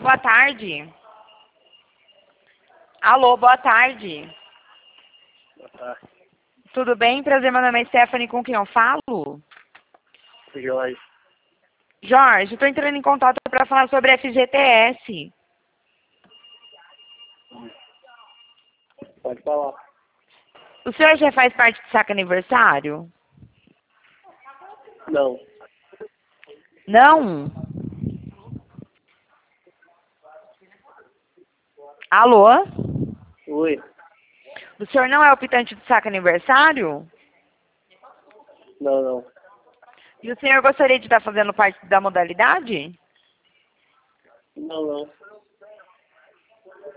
boa tarde. Alô, boa tarde. Boa tarde. Tudo bem? Prazer, meu nome é Stephanie, com quem eu falo? Jorge. Jorge, estou entrando em contato para falar sobre FGTS. Pode falar. O senhor já faz parte do saque aniversário? Não. Não? Alô? Oi. O senhor não é optante do saque aniversário? Não, não. E o senhor gostaria de estar fazendo parte da modalidade? Não, não.